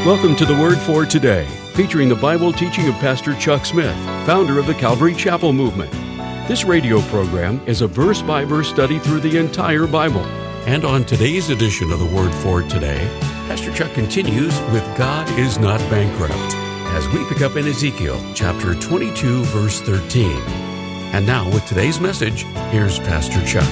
Welcome to the Word for Today, featuring the Bible teaching of Pastor Chuck Smith, founder of the Calvary Chapel Movement. This radio program is a verse-by-verse study through the entire Bible. And on today's edition of the Word for Today, Pastor Chuck continues with God is Not Bankrupt, as we pick up in Ezekiel chapter 22, verse 13. And now, with today's message, here's Pastor Chuck.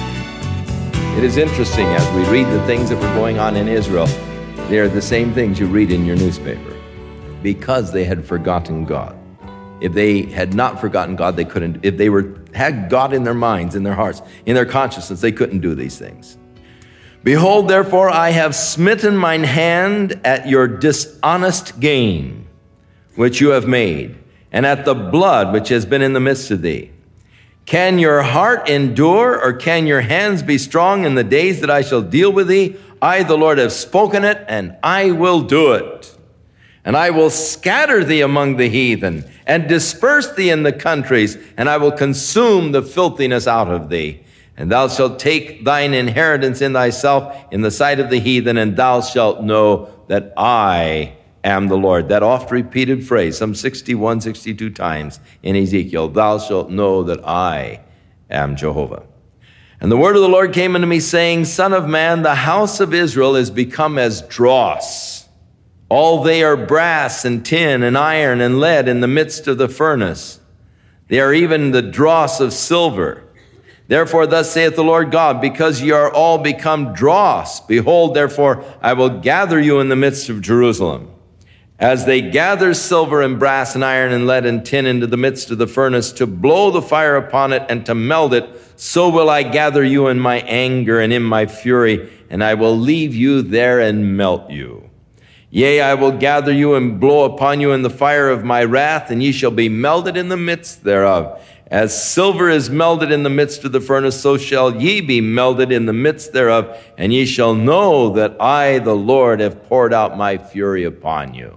It is interesting as we read the things that were going on in Israel. They are the same things you read in your newspaper, because they had forgotten God. If they had not forgotten God, they couldn't. If they had God in their minds, in their hearts, in their consciousness, they couldn't do these things. Behold, therefore, I have smitten mine hand at your dishonest gain, which you have made, and at the blood which has been in the midst of thee. Can your heart endure, or can your hands be strong in the days that I shall deal with thee? I, the Lord, have spoken it, and I will do it. And I will scatter thee among the heathen, and disperse thee in the countries, and I will consume the filthiness out of thee. And thou shalt take thine inheritance in thyself in the sight of the heathen, and thou shalt know that I am the Lord. That oft-repeated phrase, some 61, 62 times in Ezekiel, thou shalt know that I am Jehovah. And the word of the Lord came unto me, saying, Son of man, the house of Israel is become as dross. All they are brass and tin and iron and lead in the midst of the furnace. They are even the dross of silver. Therefore, thus saith the Lord God, because ye are all become dross, behold, therefore, I will gather you in the midst of Jerusalem. As they gather silver and brass and iron and lead and tin into the midst of the furnace to blow the fire upon it and to melt it, so will I gather you in my anger and in my fury, and I will leave you there and melt you. Yea, I will gather you and blow upon you in the fire of my wrath, and ye shall be melted in the midst thereof. As silver is melted in the midst of the furnace, so shall ye be melted in the midst thereof, and ye shall know that I, the Lord, have poured out my fury upon you.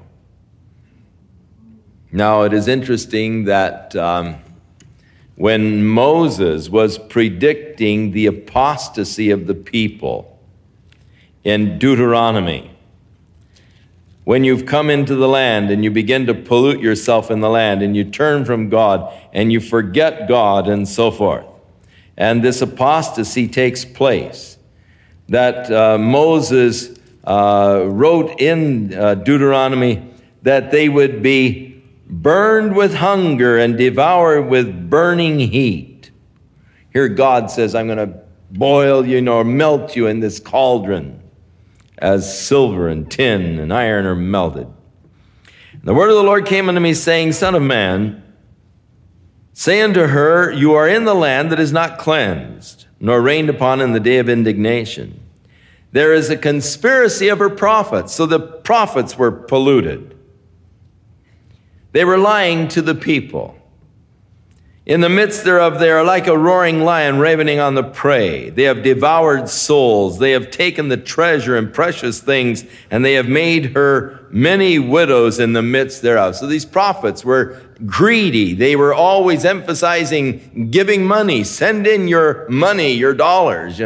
Now, it is interesting that when Moses was predicting the apostasy of the people in Deuteronomy, when you've come into the land and you begin to pollute yourself in the land and you turn from God and you forget God and so forth, and this apostasy takes place, that Moses wrote in Deuteronomy that they would be burned with hunger and devoured with burning heat. Here God says, I'm going to boil you or melt you in this cauldron as silver and tin and iron are melted. And the word of the Lord came unto me, saying, Son of man, say unto her, you are in the land that is not cleansed, nor rained upon in the day of indignation. There is a conspiracy of her prophets. So the prophets were polluted. They were lying to the people. In the midst thereof, they are like a roaring lion ravening on the prey. They have devoured souls. They have taken the treasure and precious things, and they have made her many widows in the midst thereof. So these prophets were greedy. They were always emphasizing giving money. Send in your money, your dollars,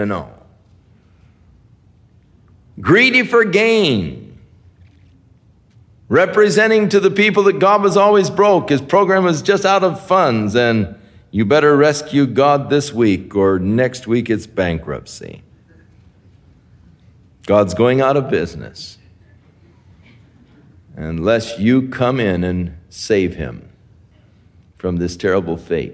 Greedy for gain. Representing to the people that God was always broke. His program was just out of funds, and you better rescue God this week, or next week it's bankruptcy. God's going out of business unless you come in and save him from this terrible fate.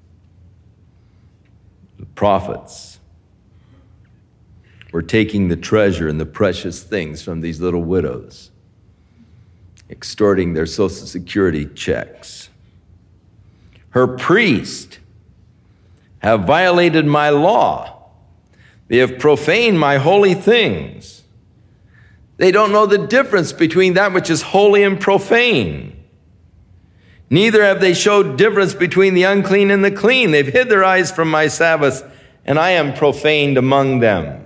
The prophets were taking the treasure and the precious things from these little widows, extorting their Social Security checks. Her priests have violated my law. They have profaned my holy things. They don't know the difference between that which is holy and profane. Neither have they showed difference between the unclean and the clean. They've hid their eyes from my Sabbaths, and I am profaned among them.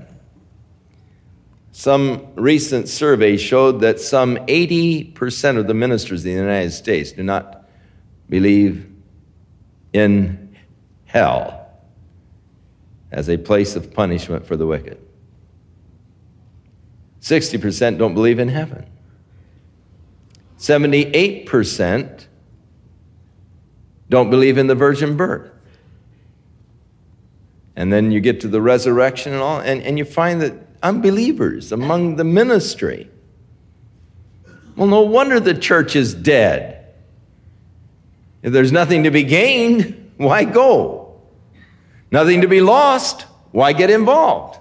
Some recent survey showed that some 80% of the ministers in the United States do not believe in hell as a place of punishment for the wicked. 60% don't believe in heaven. 78% don't believe in the virgin birth. And then you get to the resurrection and all, and you find that unbelievers among the ministry. Well, no wonder the church is dead. If there's nothing to be gained, why go? Nothing to be lost, why get involved?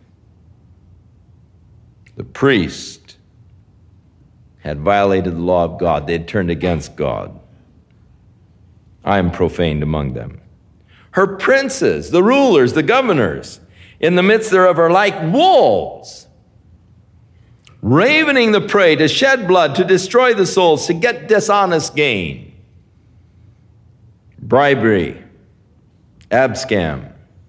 The priest had violated the law of God. They had turned against God. I am profaned among them. Her princes, the rulers, the governors, in the midst thereof are like wolves, ravening the prey, to shed blood, to destroy the souls, to get dishonest gain. Bribery, abscam.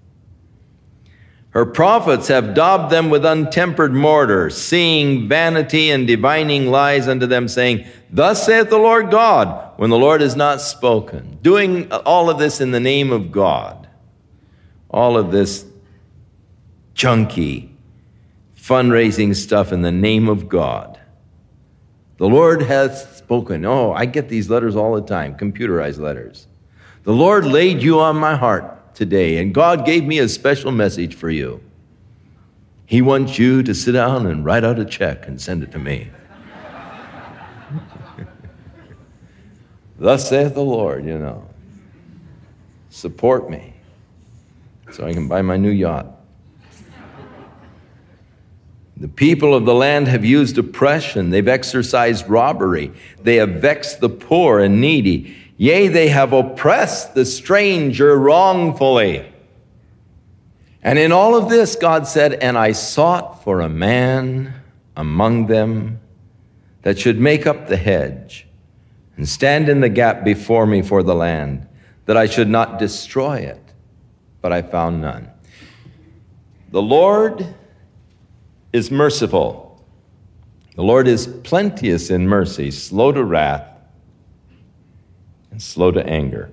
Her prophets have daubed them with untempered mortar, seeing vanity and divining lies unto them, saying, Thus saith the Lord God, when the Lord has not spoken. Doing all of this in the name of God. All of this junky fundraising stuff in the name of God. The Lord hath spoken. Oh, I get these letters all the time, computerized letters. The Lord laid you on my heart today, and God gave me a special message for you. He wants you to sit down and write out a check and send it to me. Thus saith the Lord, Support me so I can buy my new yacht. The people of the land have used oppression. They've exercised robbery. They have vexed the poor and needy. Yea, they have oppressed the stranger wrongfully. And in all of this, God said, And I sought for a man among them that should make up the hedge and stand in the gap before me for the land, that I should not destroy it. But I found none. The Lord is merciful. The Lord is plenteous in mercy, slow to wrath, and slow to anger.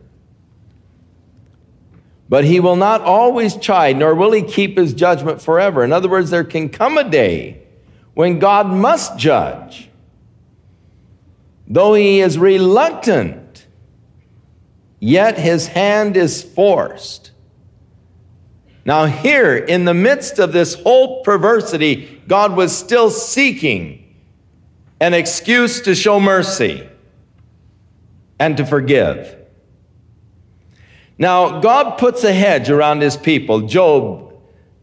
But he will not always chide, nor will he keep his judgment forever. In other words, there can come a day when God must judge. Though he is reluctant, yet his hand is forced. Now here, in the midst of this whole perversity, God was still seeking an excuse to show mercy and to forgive. Now, God puts a hedge around his people. Job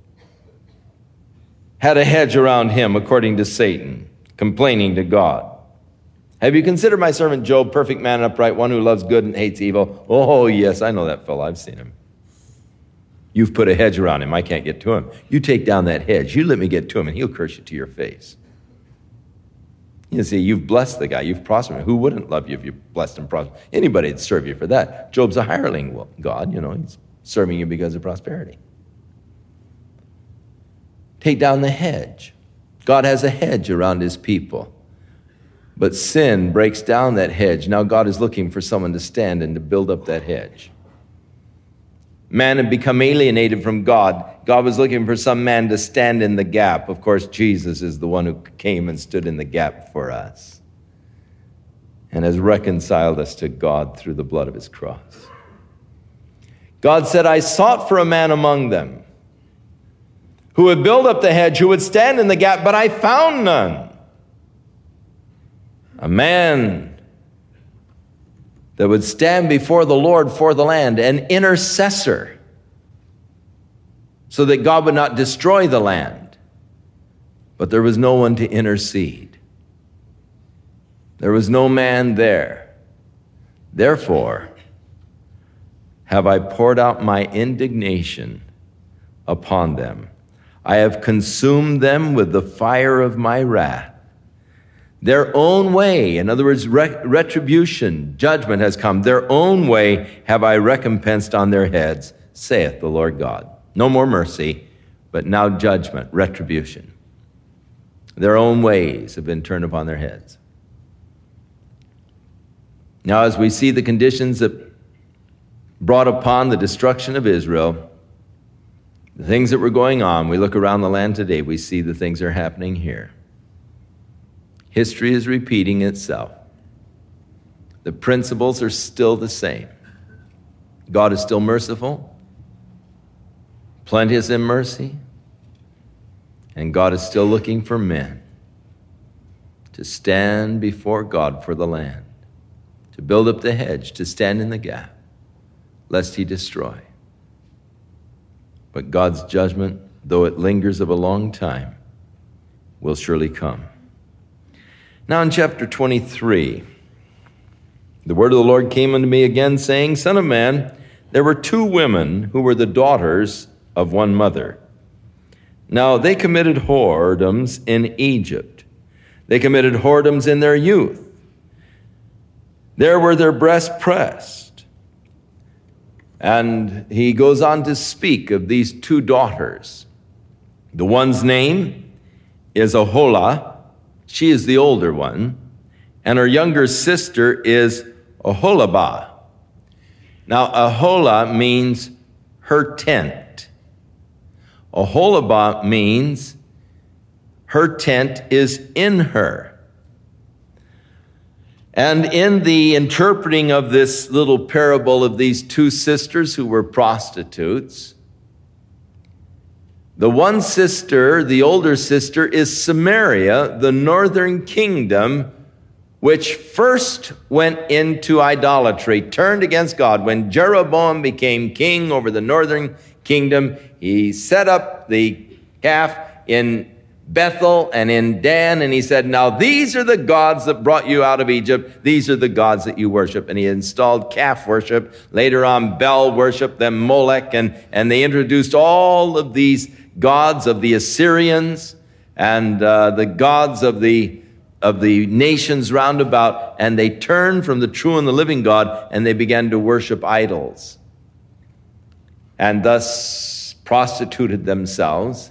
had a hedge around him, according to Satan, complaining to God. Have you considered my servant Job, perfect man and upright, one who loves good and hates evil? Oh, yes, I know that fellow. I've seen him. You've put a hedge around him. I can't get to him. You take down that hedge. You let me get to him, and he'll curse you to your face. You see, you've blessed the guy. You've prospered him. Who wouldn't love you if you blessed and prospered? Anybody would serve you for that. Job's a hireling. Well, God, he's serving you because of prosperity. Take down the hedge. God has a hedge around his people. But sin breaks down that hedge. Now God is looking for someone to stand and to build up that hedge. Man had become alienated from God. God was looking for some man to stand in the gap. Of course, Jesus is the one who came and stood in the gap for us and has reconciled us to God through the blood of his cross. God said, I sought for a man among them who would build up the hedge, who would stand in the gap, but I found none. A man that would stand before the Lord for the land, an intercessor, so that God would not destroy the land. But there was no one to intercede. There was no man there. Therefore, have I poured out my indignation upon them. I have consumed them with the fire of my wrath. Their own way, in other words, retribution, judgment has come. Their own way have I recompensed on their heads, saith the Lord God. No more mercy, but now judgment, retribution. Their own ways have been turned upon their heads. Now, as we see the conditions that brought upon the destruction of Israel, the things that were going on, we look around the land today, we see the things that are happening here. History is repeating itself. the principles are still the same. God is still merciful, plenteous in mercy, and God is still looking for men to stand before God for the land, to build up the hedge, to stand in the gap, lest he destroy. But God's judgment, though it lingers of a long time, will surely come. Now in chapter 23, the word of the Lord came unto me again, saying, Son of man, there were 2 women who were the daughters of one mother. Now they committed whoredoms in Egypt. They committed whoredoms in their youth. There were their breasts pressed. And he goes on to speak of these 2 daughters. The one's name is Oholah. She is the older one. And her younger sister is Oholibah. Now, Oholah means her tent. Oholibah means her tent is in her. And in the interpreting of this little parable of these 2 sisters who were prostitutes, the one sister, the older sister, is Samaria, the northern kingdom, which first went into idolatry, turned against God. When Jeroboam became king over the northern kingdom, he set up the calf in Bethel and in Dan, and he said, now these are the gods that brought you out of Egypt. These are the gods that you worship. And he installed calf worship, later on Bel worship, then Molech, and they introduced all of these gods of the Assyrians and the gods of the nations round about, and they turned from the true and the living God, and they began to worship idols, and thus prostituted themselves,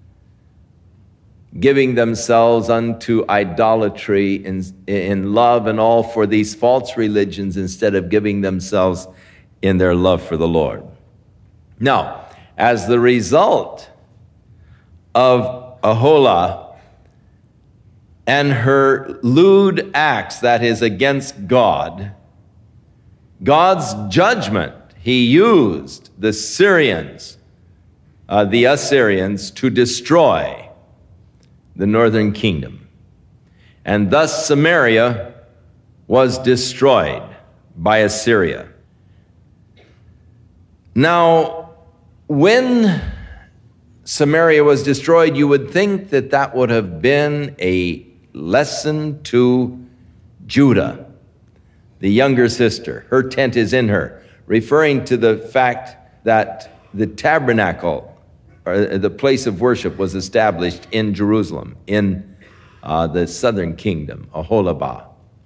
giving themselves unto idolatry in love and all for these false religions instead of giving themselves in their love for the Lord. Now, as the result of Oholah and her lewd acts, that is against God, God's judgment, he used the Assyrians to destroy the northern kingdom. And thus Samaria was destroyed by Assyria. Now, when Samaria was destroyed, you would think that that would have been a lesson to Judah, the younger sister. Her tent is in her, referring to the fact that the tabernacle, or the place of worship, was established in Jerusalem, in the southern kingdom, Oholibah.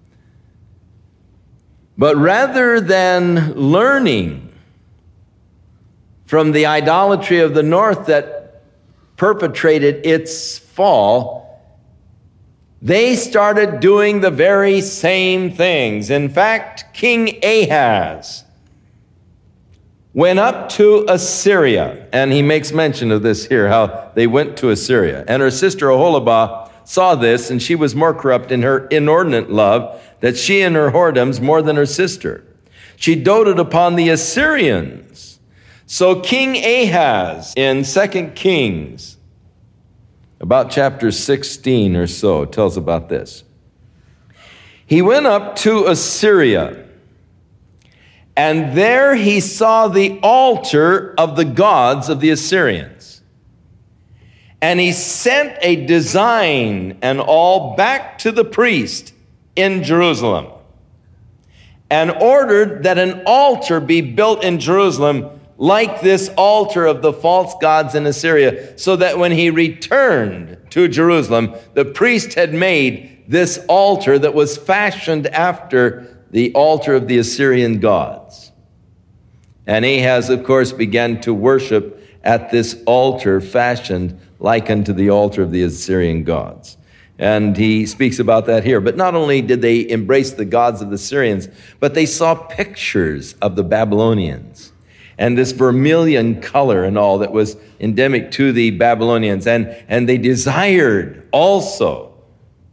But rather than learning from the idolatry of the north that perpetrated its fall, they started doing the very same things. In fact, King Ahaz went up to Assyria, and he makes mention of this here, how they went to Assyria. And her sister Oholibah saw this, and she was more corrupt in her inordinate love, that she and her whoredoms more than her sister. She doted upon the Assyrians. So King Ahaz, in 2 Kings, about chapter 16 or so, tells about this. He went up to Assyria, and there he saw the altar of the gods of the Assyrians. And he sent a design and all back to the priest in Jerusalem, and ordered that an altar be built in Jerusalem like this altar of the false gods in Assyria, so that when he returned to Jerusalem, the priest had made this altar that was fashioned after the altar of the Assyrian gods. And Ahaz, of course, began to worship at this altar fashioned like unto the altar of the Assyrian gods. And he speaks about that here. But not only did they embrace the gods of the Assyrians, but they saw pictures of the Babylonians and this vermilion color and all that was endemic to the Babylonians. And they desired also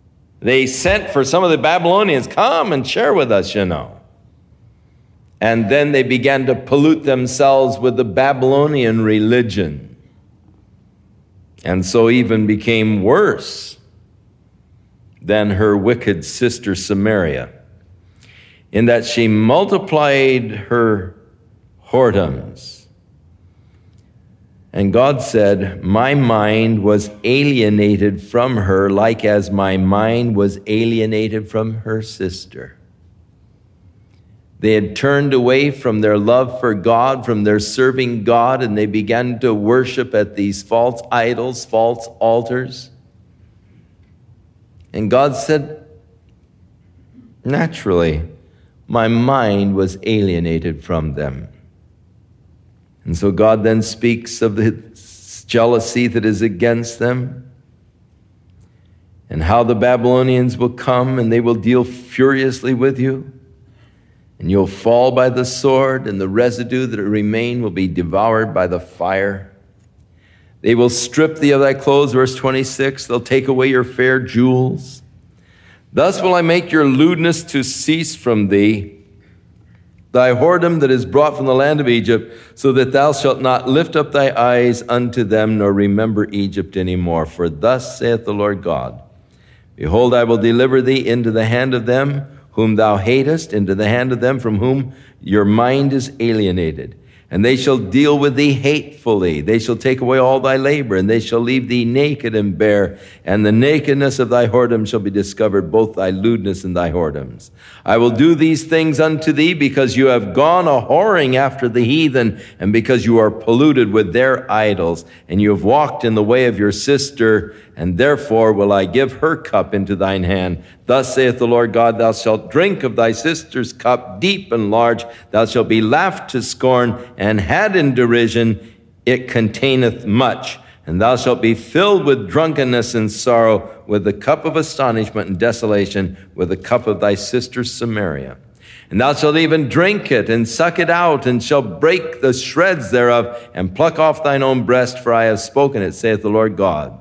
They sent for some of the Babylonians, come and share with us, you know. And then they began to pollute themselves with the Babylonian religion. And so even became worse than her wicked sister Samaria, in that she multiplied her whoredoms. And God said, my mind was alienated from her, like as my mind was alienated from her sister. They had turned away from their love for God, from their serving God, and they began to worship at these false idols, false altars. And God said, naturally, my mind was alienated from them. And so God then speaks of the jealousy that is against them, and how the Babylonians will come and they will deal furiously with you, and you'll fall by the sword, and the residue that remain will be devoured by the fire. They will strip thee of thy clothes, verse 26. They'll take away your fair jewels. Thus will I make your lewdness to cease from thee, thy whoredom that is brought from the land of Egypt, so that thou shalt not lift up thy eyes unto them, nor remember Egypt any more. For thus saith the Lord God, behold, I will deliver thee into the hand of them whom thou hatest, into the hand of them from whom your mind is alienated. And they shall deal with thee hatefully. They shall take away all thy labor, and they shall leave thee naked and bare. And the nakedness of thy whoredom shall be discovered, both thy lewdness and thy whoredoms. I will do these things unto thee, because you have gone a whoring after the heathen, and because you are polluted with their idols, and you have walked in the way of your sister, and therefore will I give her cup into thine hand. Thus saith the Lord God, thou shalt drink of thy sister's cup deep and large. Thou shalt be laughed to scorn and had in derision. It containeth much. And thou shalt be filled with drunkenness and sorrow, with the cup of astonishment and desolation, with the cup of thy sister Samaria. And thou shalt even drink it and suck it out, and shall break the shreds thereof, and pluck off thine own breast, for I have spoken it, saith the Lord God.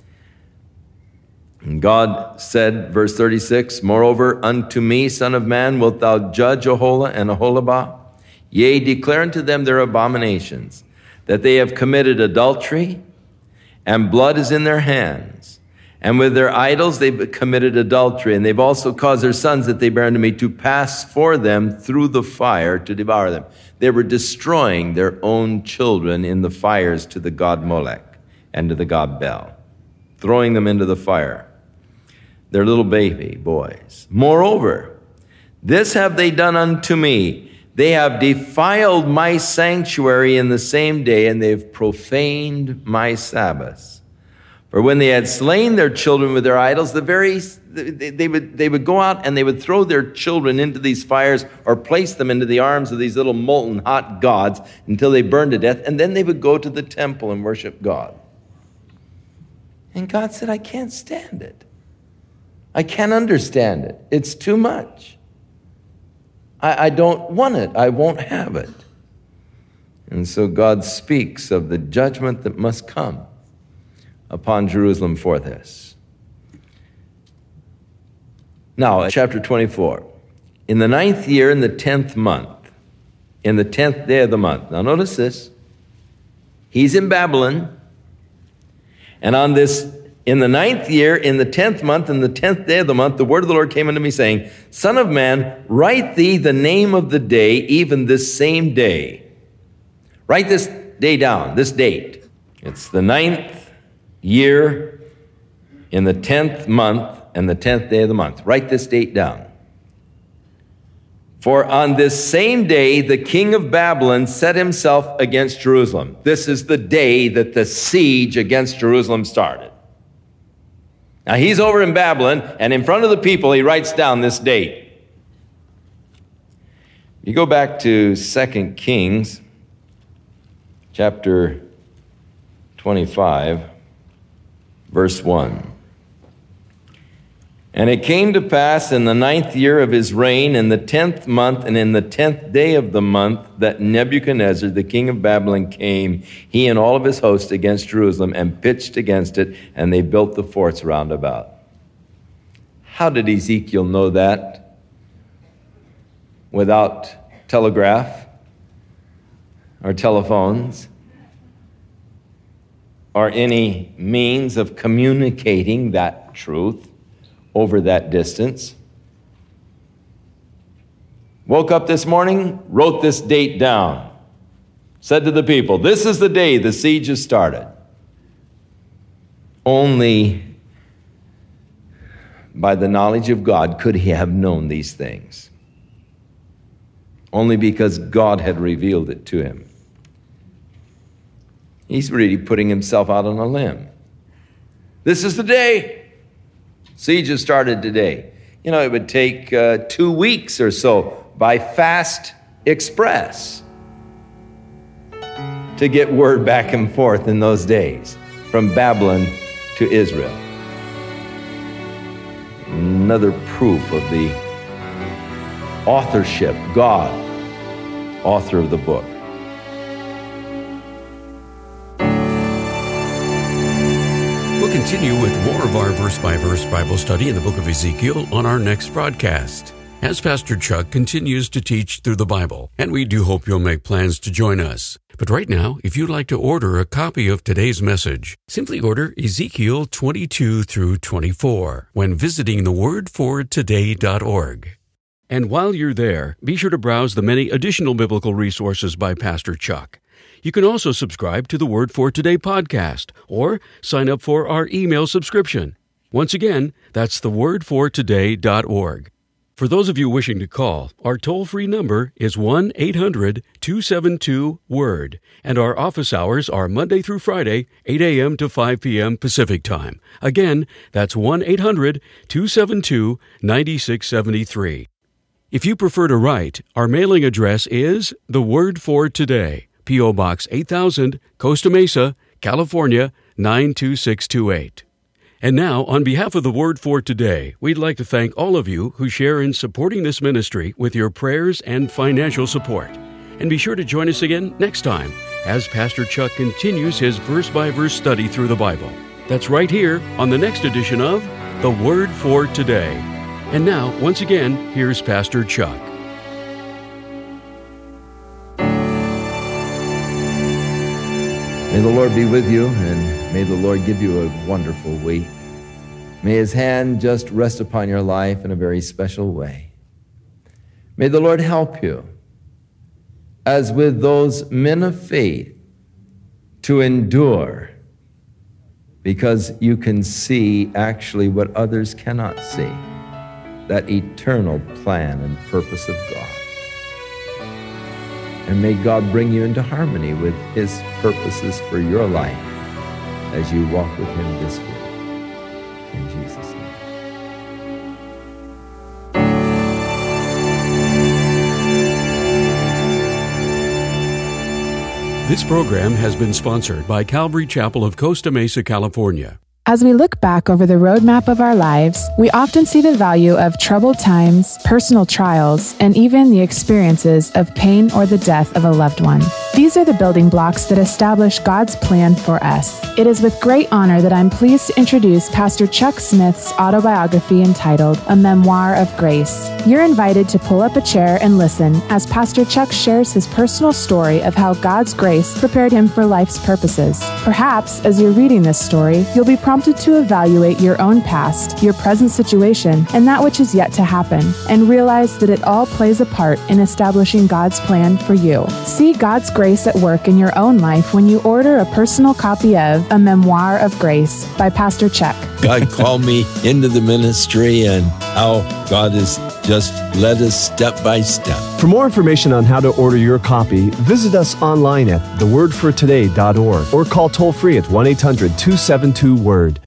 And God said, verse 36, moreover, unto me, son of man, wilt thou judge Aholah and Aholibah? Yea, declare unto them their abominations, that they have committed adultery, and blood is in their hands. And with their idols they've committed adultery, and they've also caused their sons that they bear unto me to pass for them through the fire to devour them. They were destroying their own children in the fires to the god Molech and to the god Bel, throwing them into the fire, their little baby boys. Moreover, this have they done unto me. They have defiled my sanctuary in the same day, and they've profaned my Sabbaths. For when they had slain their children with their idols, they would go out and they would throw their children into these fires, or place them into the arms of these little molten hot gods until they burned to death, and then they would go to the temple and worship God. And God said, I can't stand it. I can't understand it. It's too much. I don't want it. I won't have it. And so God speaks of the judgment that must come upon Jerusalem for this. Now, chapter 24. In the 9th year, in the 10th month, in the 10th day of the month. Now notice this. He's in Babylon. And on this, in the 9th year, in the 10th month, in the 10th day of the month, the word of the Lord came unto me, saying, Son of man, write thee the name of the day, even this same day. Write this day down, this date. It's the 9th year, in the 10th month, and the 10th day of the month. Write this date down. For on this same day, the king of Babylon set himself against Jerusalem. This is the day that the siege against Jerusalem started. Now, he's over in Babylon, and in front of the people, he writes down this date. You go back to 2 Kings, chapter 25, verse 1. And it came to pass in the 9th year of his reign, in the 10th month, and in the 10th day of the month, that Nebuchadnezzar, the king of Babylon, came, he and all of his host, against Jerusalem, and pitched against it, and they built the forts round about. How did Ezekiel know that without telegraph or telephones or any means of communicating that truth over that distance? Woke up this morning, wrote this date down, said to the people, this is the day the siege has started. Only by the knowledge of God could he have known these things. Only because God had revealed it to him. He's really putting himself out on a limb. This is the day. Siege has started today. You know, it would take 2 weeks or so by fast express to get word back and forth in those days from Babylon to Israel. Another proof of the authorship, God, author of the book. We'll continue with more of our verse-by-verse Bible study in the book of Ezekiel on our next broadcast, as Pastor Chuck continues to teach through the Bible, and we do hope you'll make plans to join us. But right now, if you'd like to order a copy of today's message, simply order Ezekiel 22 through 24 when visiting thewordfortoday.org. And while you're there, be sure to browse the many additional biblical resources by Pastor Chuck. You can also subscribe to the Word for Today podcast or sign up for our email subscription. Once again, that's thewordfortoday.org. For those of you wishing to call, our toll-free number is 1-800-272-WORD, and our office hours are Monday through Friday, 8 a.m. to 5 p.m. Pacific Time. Again, that's 1-800-272-9673. If you prefer to write, our mailing address is The Word for Today, P.O. Box 8000, Costa Mesa, California, 92628. And now, on behalf of the Word for Today, we'd like to thank all of you who share in supporting this ministry with your prayers and financial support. And be sure to join us again next time as Pastor Chuck continues his verse-by-verse study through the Bible. That's right here on the next edition of The Word for Today. And now, once again, here's Pastor Chuck. May the Lord be with you, and may the Lord give you a wonderful week. May His hand just rest upon your life in a very special way. May the Lord help you, as with those men of faith, to endure, because you can see actually what others cannot see, that eternal plan and purpose of God. And may God bring you into harmony with His purposes for your life as you walk with Him this week. In Jesus' name. This program has been sponsored by Calvary Chapel of Costa Mesa, California. As we look back over the roadmap of our lives, we often see the value of troubled times, personal trials, and even the experiences of pain or the death of a loved one. These are the building blocks that establish God's plan for us. It is with great honor that I'm pleased to introduce Pastor Chuck Smith's autobiography entitled A Memoir of Grace. You're invited to pull up a chair and listen as Pastor Chuck shares his personal story of how God's grace prepared him for life's purposes. Perhaps, as you're reading this story, you'll be prompted to evaluate your own past, your present situation, and that which is yet to happen, and realize that it all plays a part in establishing God's plan for you. See God's grace at work in your own life when you order a personal copy of A Memoir of Grace by Pastor Chuck. God called me into the ministry, and how God has just led us step by step. For more information on how to order your copy, visit us online at thewordfortoday.org or call toll-free at 1-800-272-WORD.